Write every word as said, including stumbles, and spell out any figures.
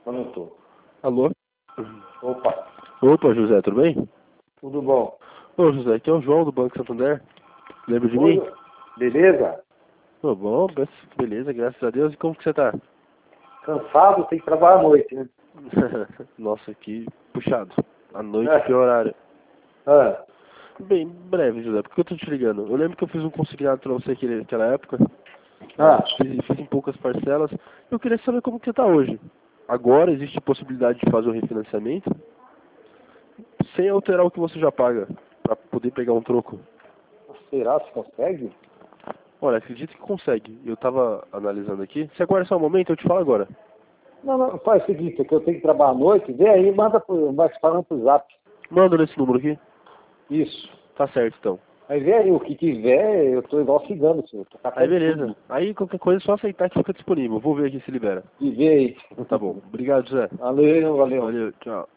Mas não tô. Alô? Opa, Opa, José, tudo bem? tudo bom? Ô, José, aqui é o João do Banco Santander. Lembra de mim? Oi, beleza? Tô bom, beleza, graças a Deus. E como que você tá? Cansado, tem que trabalhar à noite, né? Nossa, que puxado. À noite é o pior horário. Ah, Bem breve, José, por que eu tô te ligando? Eu lembro que eu fiz um consignado pra você aquele- naquela época. ah, Fiz, fiz em poucas parcelas. Eu queria saber como que você tá hoje. Agora existe possibilidade de fazer o refinanciamento sem alterar o que você já paga, pra poder pegar um troco. será que consegue? Olha, acredito que consegue. Eu tava analisando aqui. Se agora é só um momento, eu te falo agora. Não, não, faz o seguinte, é que eu tenho que trabalhar à noite, vem aí, manda pro, vai falando pro zap. Manda nesse número aqui. Isso. Tá certo, então. Aí vem aí, o que tiver, eu tô igual cigano, senhor. Tô Aí catando beleza. tudo. Aí qualquer coisa é só aceitar que fica disponível. Vou ver aqui se libera. E vê aí. Tá bom. Obrigado, José. Valeu, valeu. Valeu, tchau.